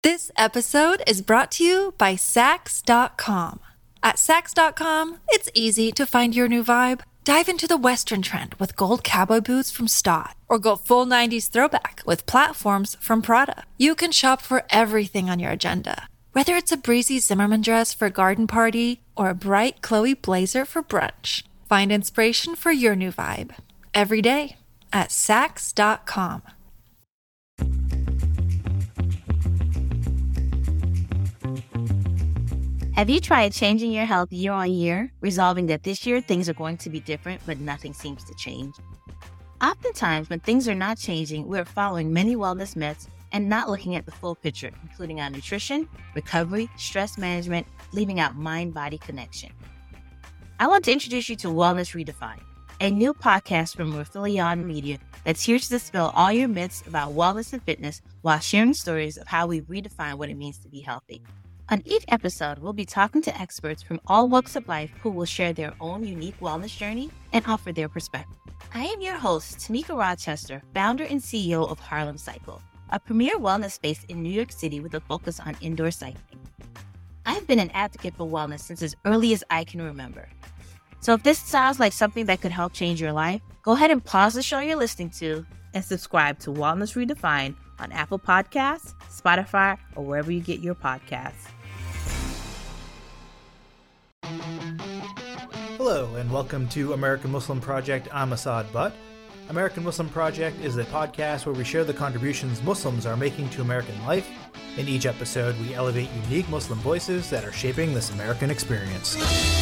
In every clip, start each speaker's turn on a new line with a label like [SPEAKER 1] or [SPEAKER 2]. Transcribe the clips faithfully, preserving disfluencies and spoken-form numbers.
[SPEAKER 1] This episode is brought to you by Sax dot com. At Sax dot com, it's easy to find your new vibe. Dive into the Western trend with gold cowboy boots from Stott, or go full nineties throwback with platforms from Prada. You can shop for everything on your agenda, whether it's a breezy Zimmermann dress for a garden party or a bright Chloe blazer for brunch. Find inspiration for your new vibe every day at Sax dot com.
[SPEAKER 2] Have you tried changing your health year on year, resolving that this year things are going to be different, but nothing seems to change? Oftentimes, when things are not changing, we're following many wellness myths and not looking at the full picture, including our nutrition, recovery, stress management, leaving out mind-body connection. I want to introduce you to Wellness Redefined, a new podcast from Rathilion Media that's here to dispel all your myths about wellness and fitness while sharing stories of how we redefine what it means to be healthy. On each episode, we'll be talking to experts from all walks of life who will share their own unique wellness journey and offer their perspective. I am your host, Tamika Rochester, founder and C E O of Harlem Cycle, a premier wellness space in New York City with a focus on indoor cycling. I've been an advocate for wellness since as early as I can remember. So if this sounds like something that could help change your life, go ahead and pause the show you're listening to and subscribe to Wellness Redefined on Apple Podcasts, Spotify, or wherever you get your podcasts.
[SPEAKER 3] Hello, and welcome to American Muslim Project. I'm Asad Butt. American Muslim Project is a podcast where we share the contributions Muslims are making to American life. In each episode, we elevate unique Muslim voices that are shaping this American experience.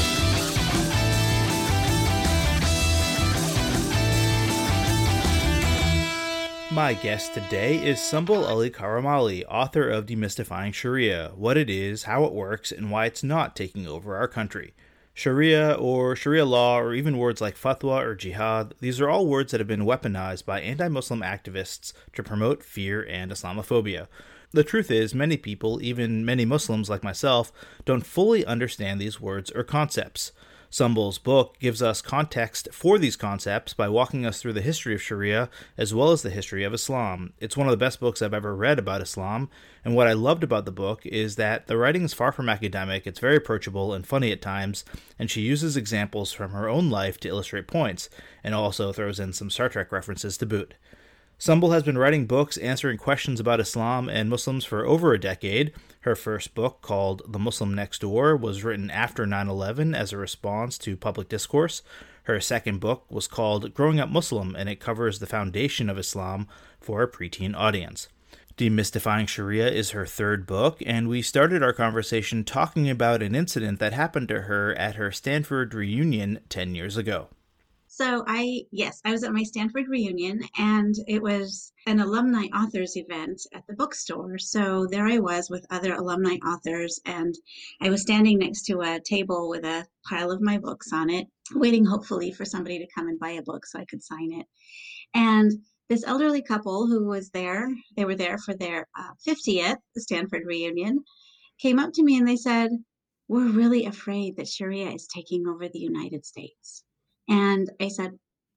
[SPEAKER 3] My guest today is Sumbul Ali Karamali, author of Demystifying Sharia, what it is, how it works, and why it's not taking over our country. Sharia or Sharia law, or even words like fatwa or jihad, these are all words that have been weaponized by anti-Muslim activists to promote fear and Islamophobia. The truth is, many people, even many Muslims like myself, don't fully understand these words or concepts. Sumbul's book gives us context for these concepts by walking us through the history of Sharia as well as the history of Islam. It's one of the best books I've ever read about Islam, and what I loved about the book is that the writing is far from academic, it's very approachable and funny at times, and she uses examples from her own life to illustrate points, and also throws in some Star Trek references to boot. Sumbul has been writing books answering questions about Islam and Muslims for over a decade. Her first book, called The Muslim Next Door, was written after nine eleven as a response to public discourse. Her second book was called Growing Up Muslim, and it covers the foundation of Islam for a preteen audience. Demystifying Sharia is her third book, and we started our conversation talking about an incident that happened to her at her Stanford reunion ten years ago.
[SPEAKER 4] So I, yes, I was at my Stanford reunion, and it was an alumni authors event at the bookstore. So there I was with other alumni authors, and I was standing next to a table with a pile of my books on it, waiting hopefully for somebody to come and buy a book so I could sign it. And this elderly couple who was there, they were there for their uh, fiftieth Stanford reunion, came up to me and they said, "We're really afraid that Sharia is taking over the United States." And I said,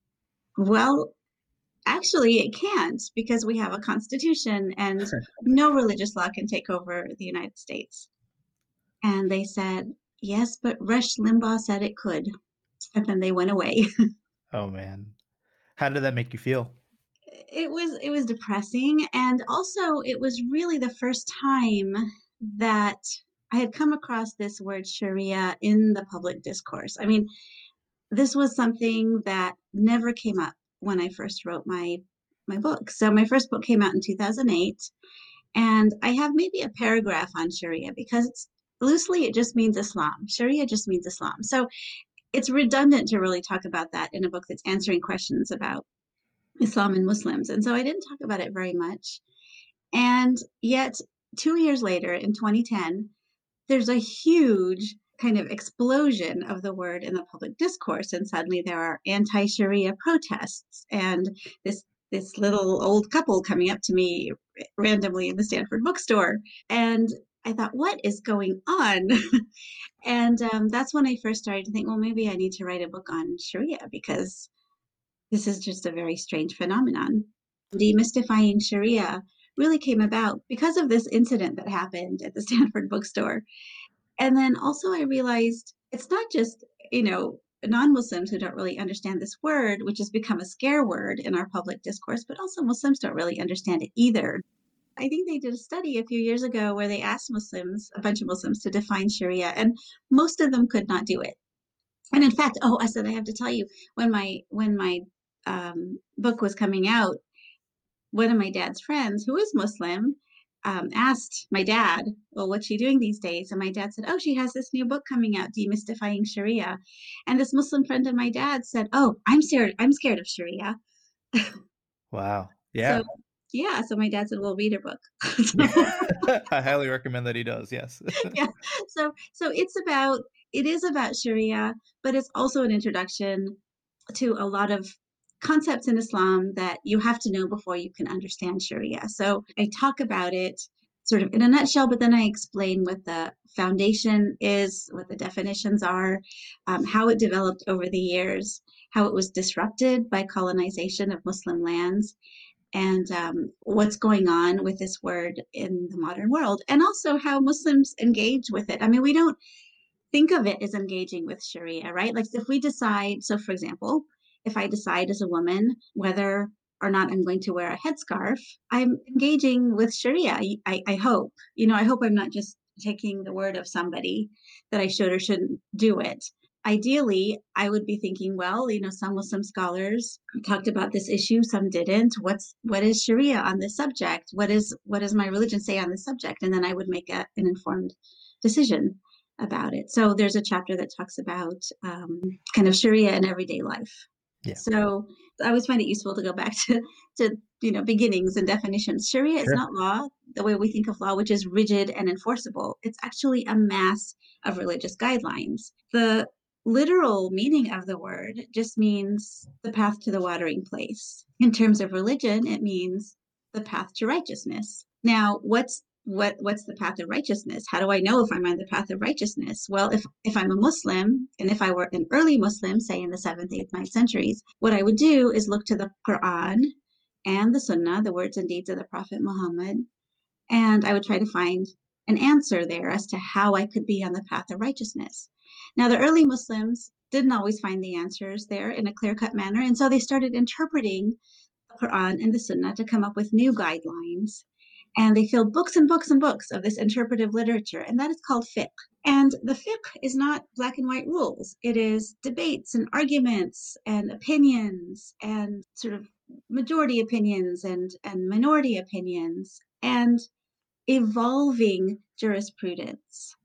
[SPEAKER 4] well, actually it can't, because we have a constitution and no religious law can take over the United States. And they said, yes, but Rush Limbaugh said it could. And then they went away.
[SPEAKER 3] Oh, man. How did that make you feel?
[SPEAKER 4] It was, it was depressing. And also it was really the first time that I had come across this word Sharia in the public discourse. I mean, this was something that never came up when I first wrote my my book. So my first book came out in two thousand eight, and I have maybe a paragraph on Sharia because it's, loosely it just means Islam. Sharia just means Islam. So it's redundant to really talk about that in a book that's answering questions about Islam and Muslims. And so I didn't talk about it very much. And yet two years later, in twenty ten, there's a huge kind of explosion of the word in the public discourse, and suddenly there are anti-Sharia protests, and this this little old couple coming up to me randomly in the Stanford bookstore, and I thought, what is going on? And um, that's when I first started to think, well, maybe I need to write a book on Sharia, because this is just a very strange phenomenon. Demystifying Sharia really came about because of this incident that happened at the Stanford bookstore. And then also I realized it's not just, you know, non-Muslims who don't really understand this word, which has become a scare word in our public discourse, but also Muslims don't really understand it either. I think they did a study a few years ago where they asked Muslims, a bunch of Muslims, to define Sharia, and most of them could not do it. And in fact, oh, I said I have to tell you, when my when my um, book was coming out, one of my dad's friends, who is Muslim, um, asked my dad, well, what's she doing these days? And my dad said, oh, she has this new book coming out, Demystifying Sharia. And this Muslim friend of my dad said, oh, I'm scared. I'm scared of Sharia.
[SPEAKER 3] Wow. Yeah.
[SPEAKER 4] So, yeah. So my dad said, well, read her book.
[SPEAKER 3] I highly recommend that he does. Yes.
[SPEAKER 4] Yeah. So, so it's about, it is about Sharia, but it's also an introduction to a lot of concepts in Islam that you have to know before you can understand Sharia. So I talk about it sort of in a nutshell, but then I explain what the foundation is, what the definitions are, um, how it developed over the years, how it was disrupted by colonization of Muslim lands, and um, what's going on with this word in the modern world, and also how Muslims engage with it. I mean, we don't think of it as engaging with Sharia, right? Like if we decide, so for example, if I decide as a woman whether or not I'm going to wear a headscarf, I'm engaging with Sharia. I, I hope, you know, I hope I'm not just taking the word of somebody that I should or shouldn't do it. Ideally, I would be thinking, well, you know, some Muslim scholars talked about this issue, some didn't. What's what is Sharia on this subject? What is what does my religion say on this subject? And then I would make a, an informed decision about it. So there's a chapter that talks about um, kind of Sharia in everyday life.
[SPEAKER 3] Yeah.
[SPEAKER 4] So I always find it useful to go back to, to you know, beginnings and definitions. Sharia
[SPEAKER 3] Sure.
[SPEAKER 4] is not law the way we think of law, which is rigid and enforceable. It's actually a mass of religious guidelines. The literal meaning of the word just means the path to the watering place. In terms of religion, it means the path to righteousness. Now, what's what what's the path of righteousness? How do I know if I'm on the path of righteousness? Well, if if I'm a Muslim, and if I were an early Muslim, say in the seventh, eighth, ninth centuries, what I would do is look to the Quran and the Sunnah, the words and deeds of the Prophet Muhammad, and I would try to find an answer there as to how I could be on the path of righteousness. Now, the early Muslims didn't always find the answers there in a clear-cut manner, and so they started interpreting the Quran and the Sunnah to come up with new guidelines. And they filled books and books and books of this interpretive literature, and that is called fiqh. And the fiqh is not black and white rules. It is debates and arguments and opinions and sort of majority opinions and, and minority opinions and evolving jurisprudence.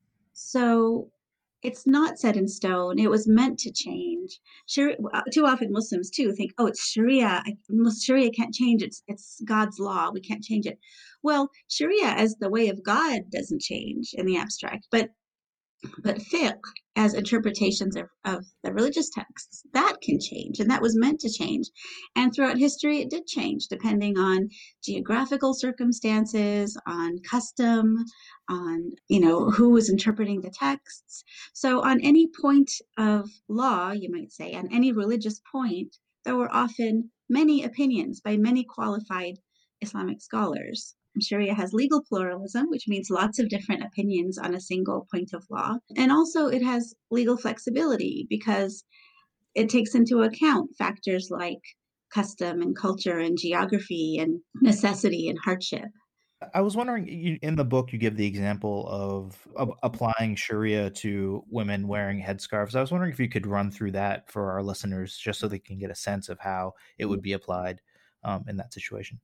[SPEAKER 4] So it's not set in stone. It was meant to change. Sharia, too often Muslims too think, oh, it's Sharia. Sharia can't change. It's it's God's law. We can't change it. Well, Sharia as the way of God doesn't change in the abstract, but but fiqh as interpretations of, of the religious texts, that can change, and that was meant to change. And throughout history, it did change depending on geographical circumstances, on custom, on, you know, who was interpreting the texts. So on any point of law, you might say, on any religious point, there were often many opinions by many qualified Islamic scholars. Sharia has legal pluralism, which means lots of different opinions on a single point of law. And also it has legal flexibility because it takes into account factors like custom and culture and geography and necessity and hardship.
[SPEAKER 3] I was wondering, you, in the book, you give the example of, of applying Sharia to women wearing headscarves. I was wondering if you could run through that for our listeners, just so they can get a sense of how it would be applied um, in that situation.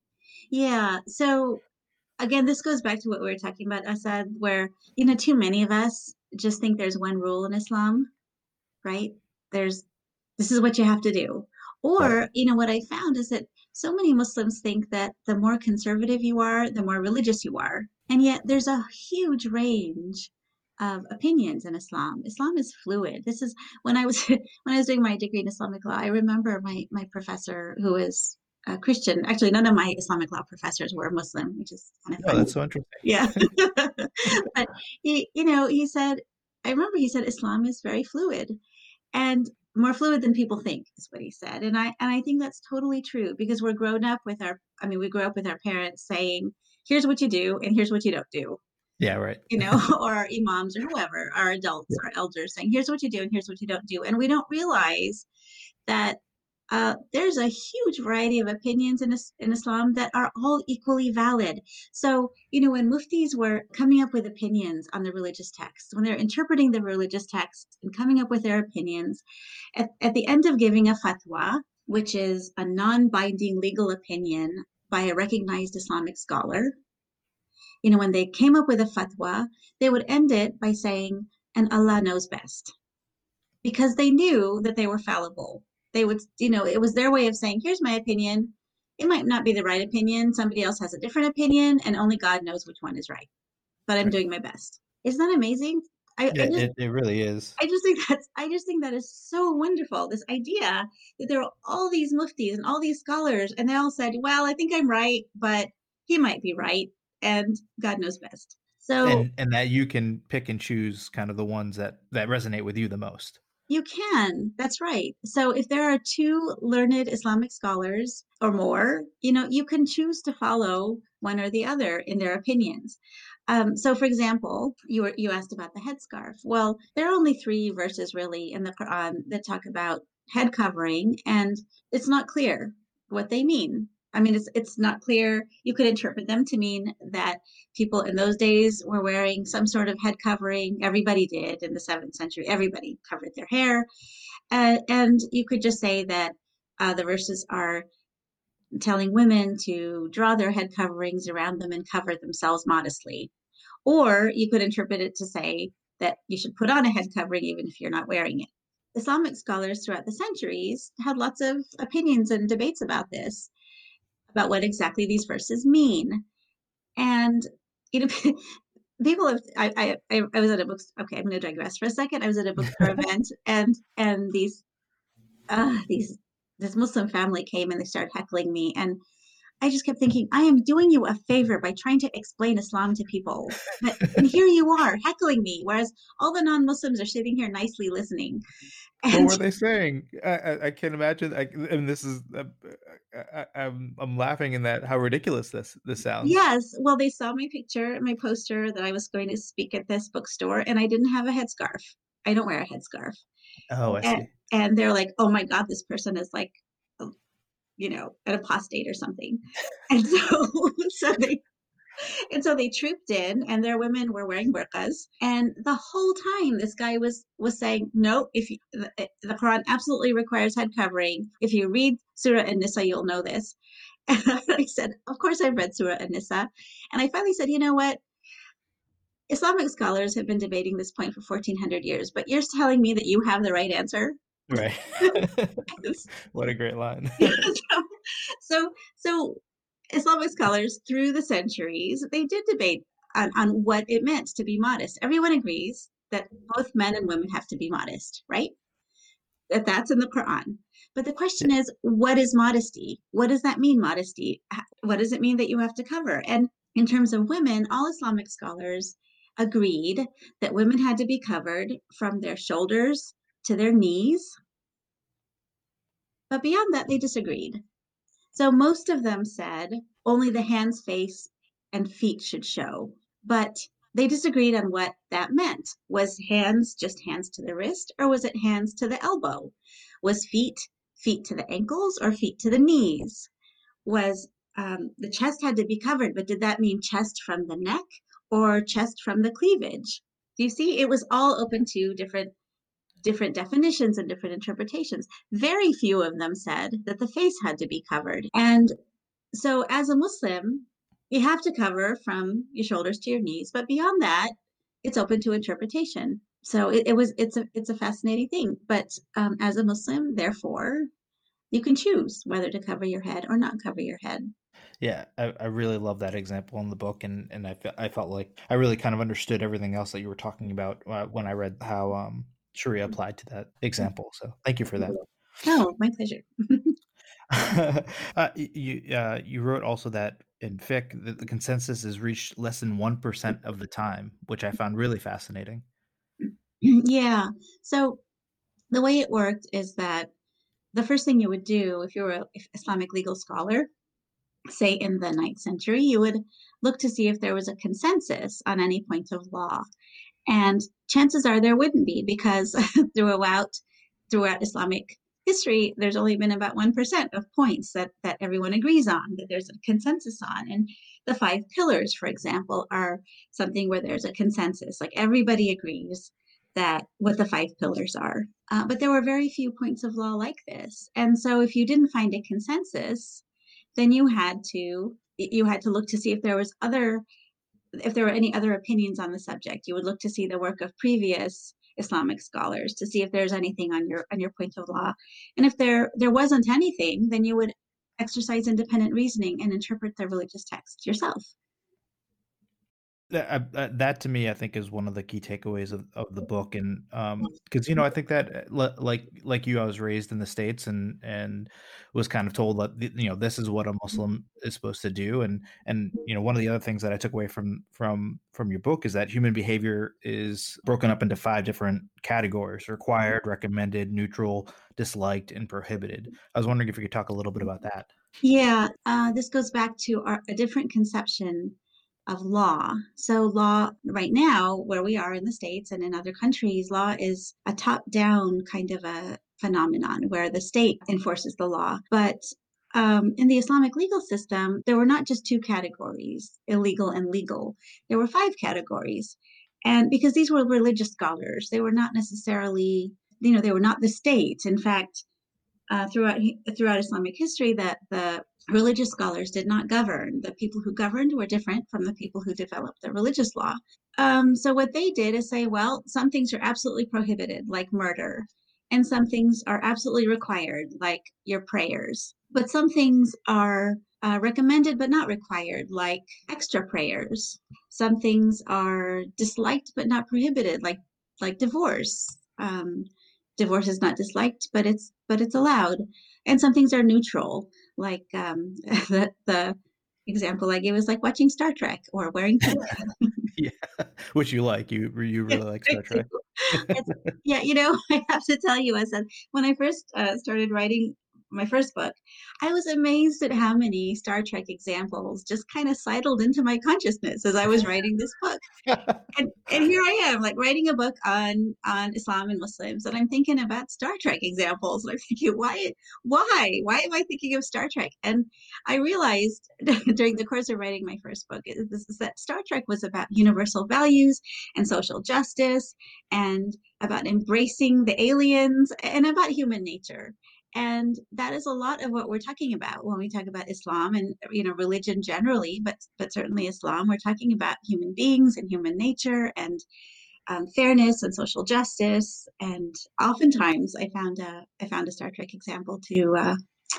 [SPEAKER 4] Yeah. So again, this goes back to what we were talking about, Asad, where, you know, too many of us just think there's one rule in Islam, right? There's, this is what you have to do. Or, right. You know, what I found is that so many Muslims think that the more conservative you are, the more religious you are. And yet there's a huge range of opinions in Islam. Islam is fluid. This is when I was, when I was doing my degree in Islamic law, I remember my, my professor who was Uh, Christian. Actually, none of my Islamic law professors were Muslim, which is kind of
[SPEAKER 3] funny. Oh, that's so interesting.
[SPEAKER 4] Yeah. But he, you know, he said, I remember he said, Islam is very fluid. And more fluid than people think, is what he said. And I and I think that's totally true, because we're grown up with our, I mean, we grew up with our parents saying, here's what you do and here's what you don't do.
[SPEAKER 3] Yeah, right.
[SPEAKER 4] You know, or our imams or whoever, our adults, yeah. our elders saying, here's what you do and here's what you don't do. And we don't realize that uh, there's a huge variety of opinions in, in Islam that are all equally valid. So, you know, when muftis were coming up with opinions on the religious text, when they're interpreting the religious text and coming up with their opinions, at, at the end of giving a fatwa, which is a non-binding legal opinion by a recognized Islamic scholar, you know, when they came up with a fatwa, they would end it by saying, and Allah knows best, because they knew that they were fallible. They would, you know, it was their way of saying, here's my opinion. It might not be the right opinion. Somebody else has a different opinion, and only God knows which one is right. But I'm right. doing my best. Isn't that amazing? I,
[SPEAKER 3] yeah,
[SPEAKER 4] I just,
[SPEAKER 3] it, it really is.
[SPEAKER 4] I just think that's, I just think that is so wonderful. This idea that there are all these muftis and all these scholars, and they all said, well, I think I'm right, but he might be right, and God knows best. So,
[SPEAKER 3] and, and that you can pick and choose kind of the ones that, that resonate with you the most.
[SPEAKER 4] You can. That's right. So if there are two learned Islamic scholars or more, you know, you can choose to follow one or the other in their opinions. Um, so, for example, you were you asked about the headscarf. Well, there are only three verses really in the Quran that talk about head covering, and it's not clear what they mean. I mean, it's it's not clear. You could interpret them to mean that people in those days were wearing some sort of head covering. Everybody did in the seventh century. Everybody covered their hair. Uh, and you could just say that uh, the verses are telling women to draw their head coverings around them and cover themselves modestly. Or you could interpret it to say that you should put on a head covering even if you're not wearing it. Islamic scholars throughout the centuries had lots of opinions and debates about this, about what exactly these verses mean. And, you know, people have, I, I, I was at a book, okay, I'm going to digress for a second. I was at a bookstore event, and, and these, uh, these, this Muslim family came and they started heckling me. And I just kept thinking, I am doing you a favor by trying to explain Islam to people. But, and here you are heckling me, whereas all the non-Muslims are sitting here nicely listening.
[SPEAKER 3] And what were they saying? I, I, I can't imagine. I, and this is, uh, I, I'm I'm laughing in that how ridiculous this this sounds.
[SPEAKER 4] Yes, well, they saw my picture, my poster that I was going to speak at this bookstore, and I didn't have a headscarf. I don't wear a headscarf.
[SPEAKER 3] Oh, I
[SPEAKER 4] and,
[SPEAKER 3] see.
[SPEAKER 4] And they're like, "Oh my God, this person is like, you know, an apostate or something." And so, so they. And so they trooped in, and their women were wearing burqas. And the whole time, this guy was was saying, "No, if you, the, the Quran absolutely requires head covering. If you read Surah An-Nisa, you'll know this." And I said, "Of course, I've read Surah An-Nisa." And I finally said, "You know what? Islamic scholars have been debating this point for fourteen hundred years, but you're telling me that you have the right answer."
[SPEAKER 3] Right. What a great line.
[SPEAKER 4] so, so, so. Islamic scholars through the centuries, they did debate on, on what it meant to be modest. Everyone agrees that both men and women have to be modest, right? That that's in the Quran. But the question is, what is modesty? What does that mean, modesty? What does it mean that you have to cover? And in terms of women, all Islamic scholars agreed that women had to be covered from their shoulders to their knees. But beyond that, they disagreed. So most of them said only the hands, face, and feet should show. But they disagreed on what that meant. Was hands just hands to the wrist, or was it hands to the elbow? Was feet feet to the ankles, or feet to the knees? Was um, the chest had to be covered, but did that mean chest from the neck or chest from the cleavage? Do you see? It was all open to different different definitions and different interpretations. Very few of them said that the face had to be covered. And so as a Muslim, you have to cover from your shoulders to your knees, but beyond that, it's open to interpretation. So it, it was, it's a, it's a fascinating thing. But um, as a Muslim, therefore, you can choose whether to cover your head or not cover your head.
[SPEAKER 3] Yeah, I, I really love that example in the book, and, and I, fe- I felt like I really kind of understood everything else that you were talking about uh, when I read how um, Sharia applied to that example. So thank you for that.
[SPEAKER 4] Oh, my pleasure.
[SPEAKER 3] uh, you uh, you wrote also that in fiqh that the consensus is reached less than one percent of the time, which I found really fascinating.
[SPEAKER 4] Yeah. So the way it worked is that the first thing you would do if you were an Islamic legal scholar, say in the ninth century, you would look to see if there was a consensus on any point of law. And chances are there wouldn't be, because throughout throughout Islamic history, there's only been about one percent of points that, that everyone agrees on, that there's a consensus on. And the five pillars, for example, are something where there's a consensus. Like everybody agrees that what the five pillars are. Uh, but there were very few points of law like this. And so if you didn't find a consensus, then you had to you had to look to see if there was other if there were any other opinions on the subject. You would look to see the work of previous Islamic scholars to see if there's anything on your on your point of law. And if there there wasn't anything, then you would exercise independent reasoning and interpret the religious text yourself.
[SPEAKER 3] That, uh, that to me, I think, is one of the key takeaways of, of the book, and um, because you know, I think that like like you, I was raised in the States and and was kind of told that you know this is what a Muslim is supposed to do, and and you know one of the other things that I took away from from from your book is that human behavior is broken up into five different categories: required, recommended, neutral, disliked, and prohibited. I was wondering if you could talk a little bit about that.
[SPEAKER 4] Yeah, uh, this goes back to our, a different conception of law. So law right now, where we are in the States and in other countries, law is a top-down kind of a phenomenon where the state enforces the law. But um, in the Islamic legal system, there were not just two categories, illegal and legal. There were five categories. And because these were religious scholars, they were not necessarily, you know, they were not the state. In fact, uh, throughout throughout Islamic history, that the religious scholars did not govern. The people who governed were different from the people who developed the religious law. Um, so what they did is say, well, some things are absolutely prohibited, like murder, and some things are absolutely required, like your prayers. But some things are uh, recommended but not required, like extra prayers. Some things are disliked but not prohibited, like like divorce. Um, divorce is not disliked, but it's but it's allowed. And some things are neutral, like um, the, the example I gave is like watching Star Trek or wearing pink.
[SPEAKER 3] Yeah, which you like. You you really like Star Trek.
[SPEAKER 4] Yeah, you know, I have to tell you, I said when I first uh, started writing my first book, I was amazed at how many Star Trek examples just kind of sidled into my consciousness as I was writing this book. And, and here I am, like writing a book on on Islam and Muslims, and I'm thinking about Star Trek examples. And I'm thinking, why, why, why am I thinking of Star Trek? And I realized during the course of writing my first book is, is that Star Trek was about universal values and social justice, and about embracing the aliens, and about human nature. And that is a lot of what we're talking about when we talk about Islam and, you know, religion generally, but but certainly Islam. We're talking about human beings and human nature and um, fairness and social justice. And oftentimes, I found a I found a Star Trek example to uh,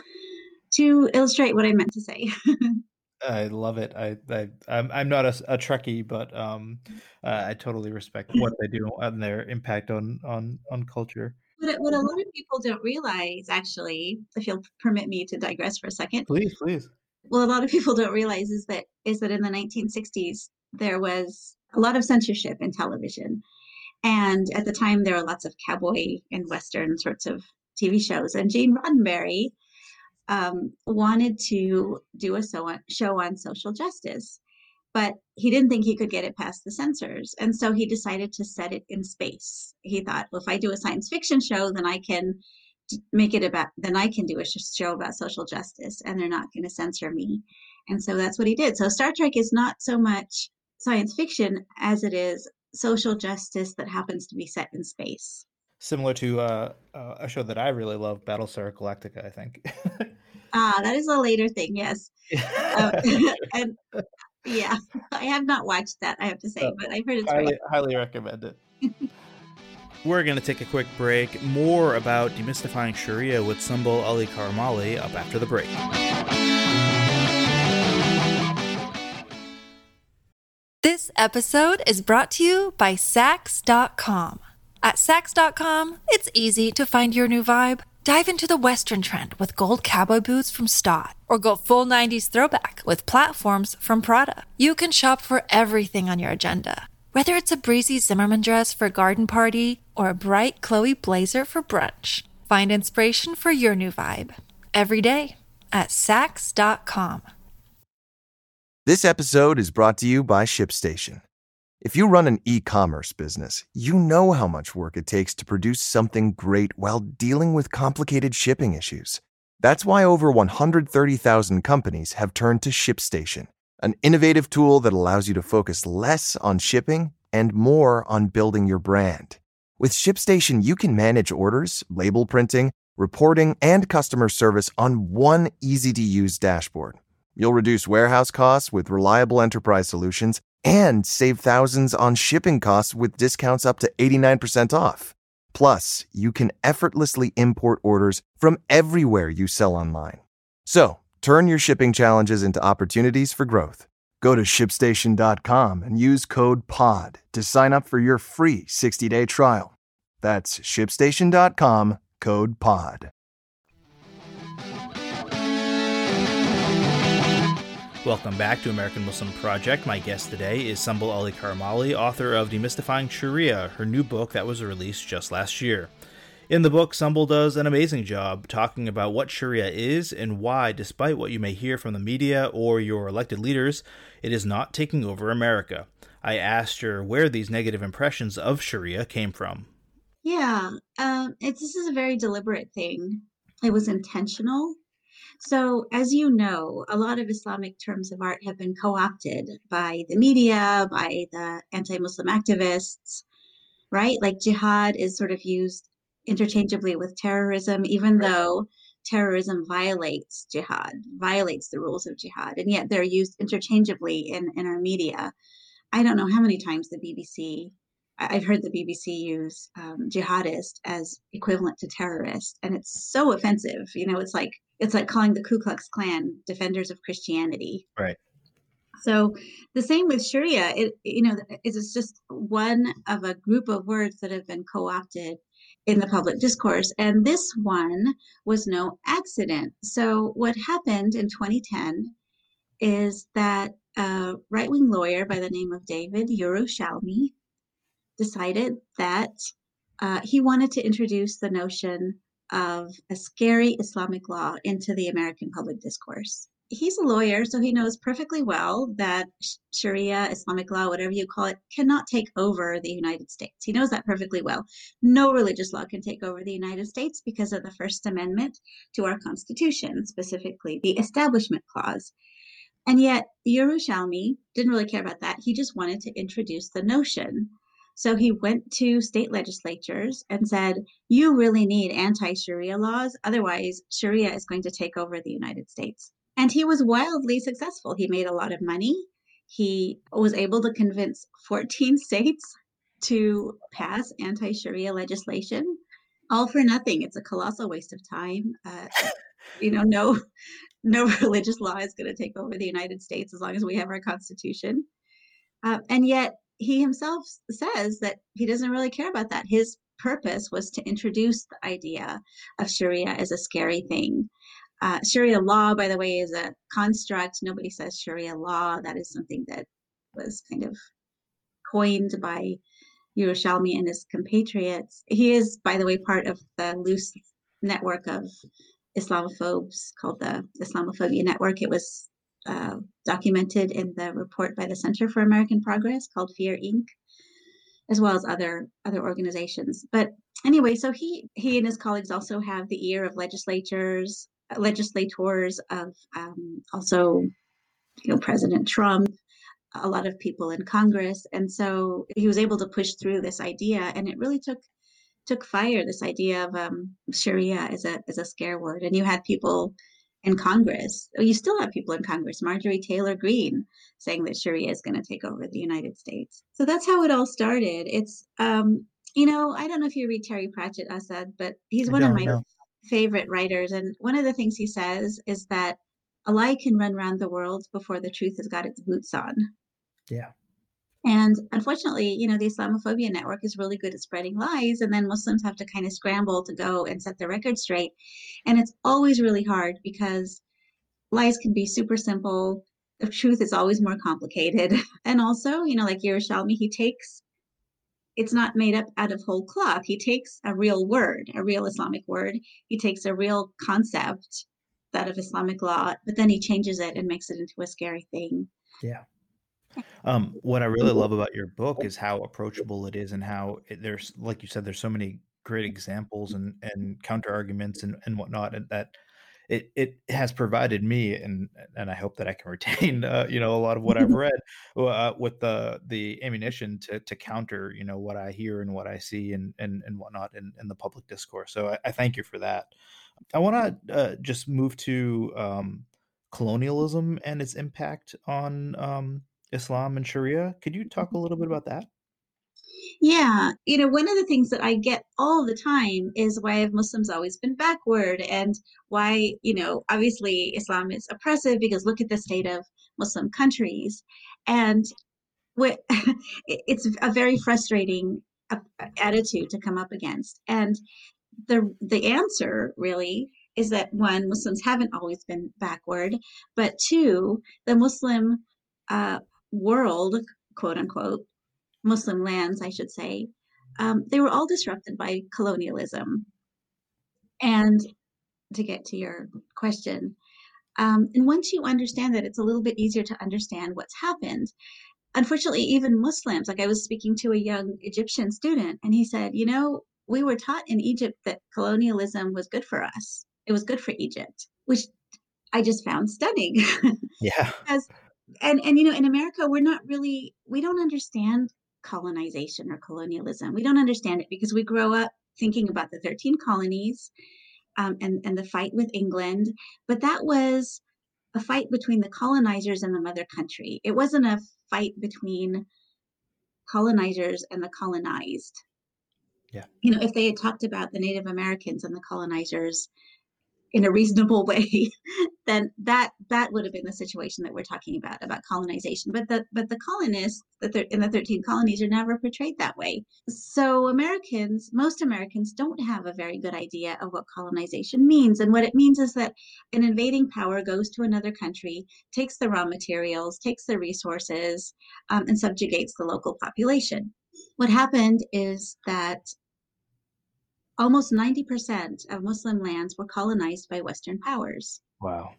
[SPEAKER 4] to illustrate what I meant to say.
[SPEAKER 3] I love it. I, I I'm I'm not a, a Trekkie, but um, uh, I totally respect what they do and their impact on on on culture.
[SPEAKER 4] What, what a lot of people don't realize, actually, if you'll permit me to digress for a second.
[SPEAKER 3] Please, please.
[SPEAKER 4] Well, a lot of people don't realize is that is that in the nineteen sixties, there was a lot of censorship in television. And at the time, there were lots of cowboy and Western sorts of T V shows. And Gene Roddenberry um, wanted to do a so on, show on social justice, but he didn't think he could get it past the censors. And so he decided to set it in space. He thought, well, if I do a science fiction show, then I can make it about, then I can do a show about social justice, and they're not going to censor me. And so that's what he did. So Star Trek is not so much science fiction as it is social justice that happens to be set in space.
[SPEAKER 3] Similar to uh, uh, a show that I really love, Battlestar Galactica, I think.
[SPEAKER 4] Ah, that is a later thing, yes. um, and yeah, I have not watched that, I have to say, but I've heard it's
[SPEAKER 3] highly,
[SPEAKER 4] great.
[SPEAKER 3] Highly recommend it. We're going to take a quick break. More about demystifying Sharia with Sunbul Ali Karamali up after the break.
[SPEAKER 1] This episode is brought to you by Sax dot com. At Sax dot com, it's easy to find your new vibe. Dive into the Western trend with gold cowboy boots from Stott, or go full nineties throwback with platforms from Prada. You can shop for everything on your agenda, whether it's a breezy Zimmermann dress for a garden party or a bright Chloe blazer for brunch. Find inspiration for your new vibe every day at Saks dot com.
[SPEAKER 5] This episode is brought to you by ShipStation. If you run an e-commerce business, you know how much work it takes to produce something great while dealing with complicated shipping issues. That's why over one hundred thirty thousand companies have turned to ShipStation, an innovative tool that allows you to focus less on shipping and more on building your brand. With ShipStation, you can manage orders, label printing, reporting, and customer service on one easy-to-use dashboard. You'll reduce warehouse costs with reliable enterprise solutions and save thousands on shipping costs with discounts up to eighty-nine percent off. Plus, you can effortlessly import orders from everywhere you sell online. So, turn your shipping challenges into opportunities for growth. Go to ship station dot com and use code POD to sign up for your free sixty-day trial. That's ship station dot com, code POD.
[SPEAKER 3] Welcome back to American Muslim Project. My guest today is Sumbul Ali Karamali, author of Demystifying Sharia, her new book that was released just last year. In the book, Sumbul does an amazing job talking about what Sharia is and why, despite what you may hear from the media or your elected leaders, it is not taking over America. I asked her where these negative impressions of Sharia came from.
[SPEAKER 4] Yeah, um, it's, this is a very deliberate thing. It was intentional. So, as you know, a lot of Islamic terms of art have been co-opted by the media, by the anti-Muslim activists, right? Like jihad is sort of used interchangeably with terrorism, even though terrorism violates jihad, violates the rules of jihad, and yet they're used interchangeably in, in our media. I don't know how many times the B B C, I've heard the B B C use um, jihadist as equivalent to terrorist, and it's so offensive. You know, it's like it's like calling the Ku Klux Klan defenders of Christianity.
[SPEAKER 3] Right.
[SPEAKER 4] So the same with Sharia. It you know it's just one of a group of words that have been co-opted in the public discourse, and this one was no accident. So what happened in twenty ten is that a right-wing lawyer by the name of David Yerushalmi decided that uh, he wanted to introduce the notion of a scary Islamic law into the American public discourse. He's a lawyer, so he knows perfectly well that Sharia, Islamic law, whatever you call it, cannot take over the United States. He knows that perfectly well. No religious law can take over the United States because of the First Amendment to our Constitution, specifically the Establishment Clause. And yet, Yerushalmi didn't really care about that. He just wanted to introduce the notion. So he went to state legislatures and said, you really need anti-Sharia laws. Otherwise, Sharia is going to take over the United States. And he was wildly successful. He made a lot of money. He was able to convince fourteen states to pass anti-Sharia legislation, all for nothing. It's a colossal waste of time. Uh, you know, no, no religious law is going to take over the United States as long as we have our Constitution. Uh, and yet he himself says that he doesn't really care about that. His purpose was to introduce the idea of Sharia as a scary thing. Uh, Sharia law, by the way, is a construct. Nobody says Sharia law. That is something that was kind of coined by Yerushalmi and his compatriots. He is, by the way, part of the loose network of Islamophobes called the Islamophobia Network. It was uh, documented in the report by the Center for American Progress called Fear Incorporated, as well as other other organizations. But anyway, so he he and his colleagues also have the ear of legislatures, legislators of um, also, you know, President Trump, a lot of people in Congress, and so he was able to push through this idea, and it really took took fire. This idea of um, Sharia as a as a scare word, and you had people in Congress. You still have people in Congress, Marjorie Taylor Greene, saying that Sharia is going to take over the United States. So that's how it all started. It's, um, you know, I don't know if you read Terry Pratchett, Assad, but he's one of my know. favorite writers. And one of the things he says is that a lie can run around the world before the truth has got its boots on.
[SPEAKER 3] Yeah.
[SPEAKER 4] And unfortunately, you know, the Islamophobia Network is really good at spreading lies, and then Muslims have to kind of scramble to go and set the record straight. And it's always really hard because lies can be super simple. The truth is always more complicated. And also, you know, like Yerushalmi, he takes it's not made up out of whole cloth. He takes a real word, a real Islamic word. He takes a real concept, that of Islamic law, but then he changes it and makes it into a scary thing.
[SPEAKER 3] Yeah. Um, what I really love about your book is how approachable it is, and how it, there's, like you said, there's so many great examples and, and counter arguments and, and whatnot, and that it, it has provided me, and and I hope that I can retain, uh, you know, a lot of what I've read uh, with the the ammunition to to counter, you know, what I hear and what I see and and, and whatnot in, in the public discourse. So I, I thank you for that. I want to uh, just move to um, colonialism and its impact on um, Islam and Sharia. Could you talk a little bit about that?
[SPEAKER 4] Yeah, you know, one of the things that I get all the time is why have Muslims always been backward, and why, you know, obviously Islam is oppressive because look at the state of Muslim countries. And what it's a very frustrating uh, attitude to come up against. And the the answer really is that one, Muslims haven't always been backward, but two, the Muslim uh, world, quote unquote, Muslim lands, I should say, um, they were all disrupted by colonialism. And to get to your question, um, and once you understand that, it's a little bit easier to understand what's happened. Unfortunately, even Muslims, like I was speaking to a young Egyptian student, and he said, you know, we were taught in Egypt that colonialism was good for us. It was good for Egypt, which I just found stunning.
[SPEAKER 3] Yeah.
[SPEAKER 4] Because, and, and, you know, in America, we're not really, we don't understand colonization or colonialism. We don't understand it because we grow up thinking about the thirteen colonies um, and, and the fight with England. But that was a fight between the colonizers and the mother country. It wasn't a fight between colonizers and the colonized.
[SPEAKER 3] Yeah.
[SPEAKER 4] You know, if they had talked about the Native Americans and the colonizers in a reasonable way, then that that would have been the situation that we're talking about, about colonization. But the but the colonists that they're in the thirteen colonies are never portrayed that way. So Americans, most Americans don't have a very good idea of what colonization means. And what it means is that an invading power goes to another country, takes the raw materials, takes the resources, um, and subjugates the local population. What happened is that almost ninety percent of Muslim lands were colonized by Western powers.
[SPEAKER 3] Wow.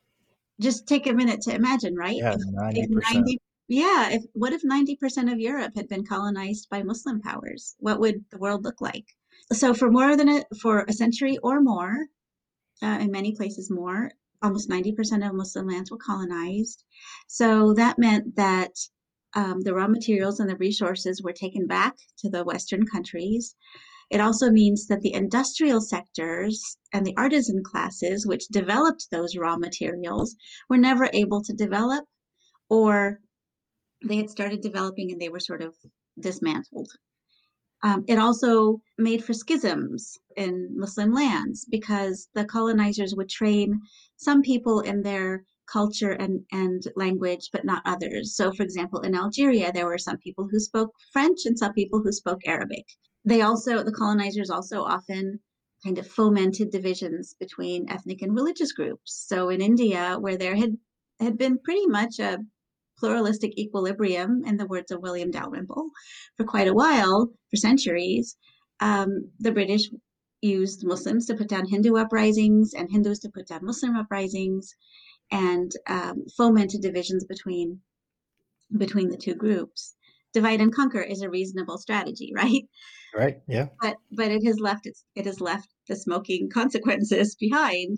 [SPEAKER 4] Just take a minute to imagine, right?
[SPEAKER 3] Yeah,
[SPEAKER 4] If,
[SPEAKER 3] ninety
[SPEAKER 4] if
[SPEAKER 3] percent.
[SPEAKER 4] ninety, yeah, if what if ninety percent of Europe had been colonized by Muslim powers? What would the world look like? So for more than a for a century or more, uh, in many places more, almost ninety percent of Muslim lands were colonized. So that meant that um, the raw materials and the resources were taken back to the Western countries. It also means that the industrial sectors and the artisan classes, which developed those raw materials, were never able to develop, or they had started developing and they were sort of dismantled. Um, it also made for schisms in Muslim lands because the colonizers would train some people in their culture and, and language, but not others. So, for example, in Algeria, there were some people who spoke French and some people who spoke Arabic. They also, the colonizers also often kind of fomented divisions between ethnic and religious groups. So in India, where there had, had been pretty much a pluralistic equilibrium, in the words of William Dalrymple, for quite a while, for centuries, um, the British used Muslims to put down Hindu uprisings and Hindus to put down Muslim uprisings, and um, fomented divisions between between the two groups. Divide and conquer is a reasonable strategy, right?
[SPEAKER 3] Right. Yeah.
[SPEAKER 4] But but it has left its, it has left the smoking consequences behind.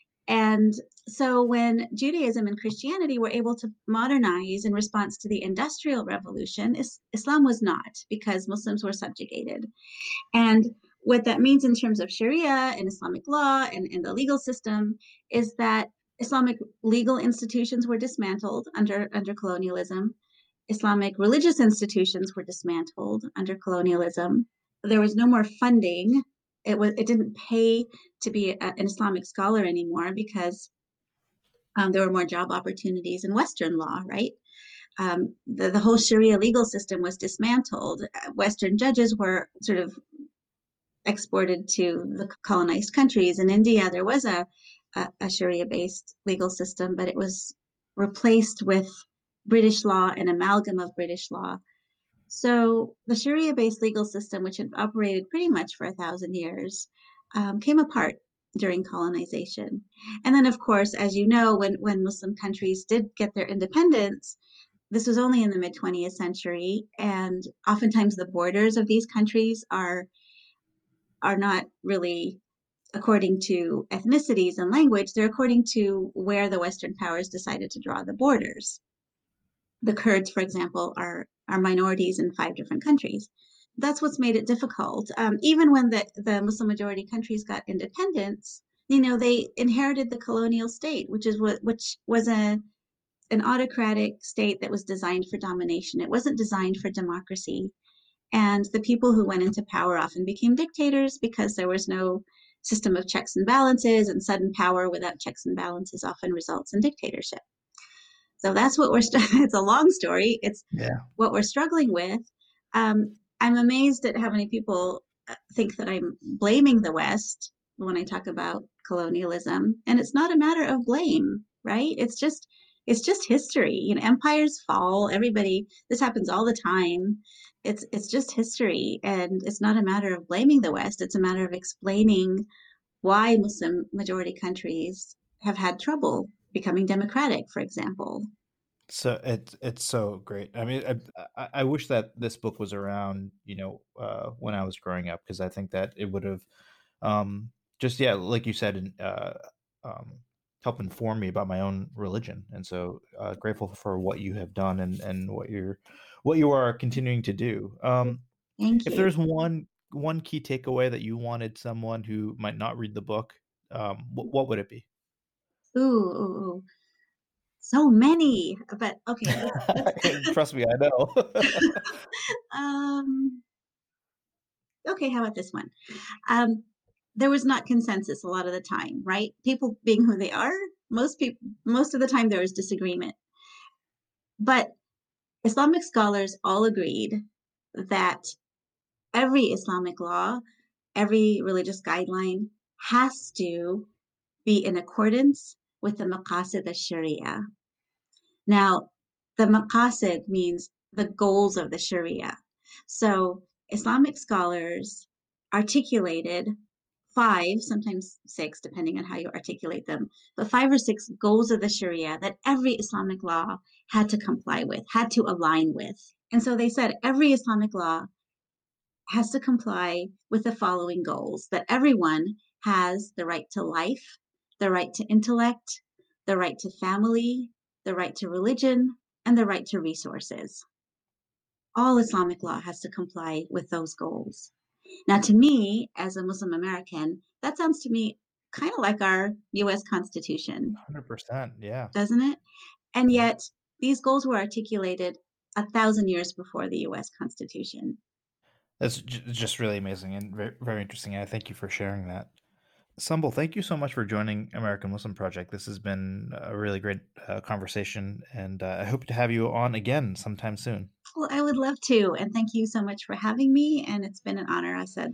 [SPEAKER 4] And so when Judaism and Christianity were able to modernize in response to the Industrial Revolution, is, Islam was not, because Muslims were subjugated. And what that means in terms of Sharia and Islamic law and, and the legal system is that Islamic legal institutions were dismantled under, under colonialism. Islamic religious institutions were dismantled under colonialism. There was no more funding. It was it didn't pay to be a, an Islamic scholar anymore because um, there were more job opportunities in Western law, right? Um, the, the whole Sharia legal system was dismantled. Western judges were sort of exported to the colonized countries. In India, there was a, a, a Sharia-based legal system, but it was replaced with British law, an amalgam of British law. So the Sharia-based legal system, which had operated pretty much for a thousand years, um, came apart during colonization. And then, of course, as you know, when, when Muslim countries did get their independence, this was only in the mid twentieth century, and oftentimes the borders of these countries are are not really according to ethnicities and language. They're according to where the Western powers decided to draw the borders. The Kurds, for example, are are minorities in five different countries. That's what's made it difficult. Um, even when the, the Muslim majority countries got independence, you know, they inherited the colonial state, which is what which was a an autocratic state that was designed for domination. It wasn't designed for democracy. And the people who went into power often became dictators because there was no system of checks and balances, and sudden power without checks and balances often results in dictatorship. So that's what we're, st- it's a long story. It's yeah. what we're struggling with. Um, I'm amazed at how many people think that I'm blaming the West when I talk about colonialism. And it's not a matter of blame, right? It's just, it's just history. You know, empires fall, everybody, this happens all the time. It's, it's just history. And it's not a matter of blaming the West. It's a matter of explaining why Muslim majority countries have had trouble becoming democratic, for example.
[SPEAKER 3] So it's it's so great. I mean, I, I wish that this book was around, you know, uh, when I was growing up, because I think that it would have um, just, yeah, like you said, uh, um, help inform me about my own religion. And so uh, grateful for what you have done and, and what you're what you are continuing to do. Um,
[SPEAKER 4] Thank you.
[SPEAKER 3] If there's one one key takeaway that you wanted someone who might not read the book, um, what, what would it be?
[SPEAKER 4] Ooh, ooh, ooh. So many, but okay.
[SPEAKER 3] Trust me, I know.
[SPEAKER 4] um, okay, how about this one? Um, there was not consensus a lot of the time, right? People being who they are, most people, most of the time there was disagreement. But Islamic scholars all agreed that every Islamic law, every religious guideline has to be in accordance with the maqasid al-Sharia. Now, the maqasid means the goals of the Sharia. So Islamic scholars articulated five, sometimes six, depending on how you articulate them, but five or six goals of the Sharia that every Islamic law had to comply with, had to align with. And so they said every Islamic law has to comply with the following goals: that everyone has the right to life, the right to intellect, the right to family, the right to religion, and the right to resources. All Islamic law has to comply with those goals. Now, to me, as a Muslim American, that sounds to me kind of like our U S Constitution.
[SPEAKER 3] one hundred percent, yeah.
[SPEAKER 4] Doesn't it? And yet, these goals were articulated a thousand years before the U S Constitution.
[SPEAKER 3] That's just really amazing and very, very interesting. I thank you for sharing that. Sumbul, thank you so much for joining American Muslim Project. This has been a really great uh, conversation, and uh, I hope to have you on again sometime soon.
[SPEAKER 4] Well, I would love to, and thank you so much for having me, and it's been an honor, Asad.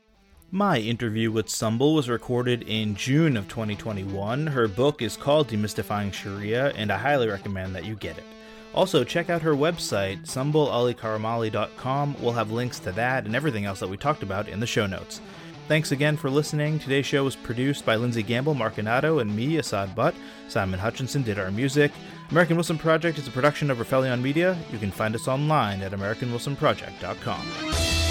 [SPEAKER 3] My interview with Sumbul was recorded in June of twenty twenty-one. Her book is called Demystifying Sharia, and I highly recommend that you get it. Also, check out her website, sumbul ali karamali dot com. We'll have links to that and everything else that we talked about in the show notes. Thanks again for listening. Today's show was produced by Lindsay Gamble, Marcinato, and me, Asad Butt. Simon Hutchinson did our music. American Muslim Project is a production of Rafaelion Media. You can find us online at american muslim project dot com.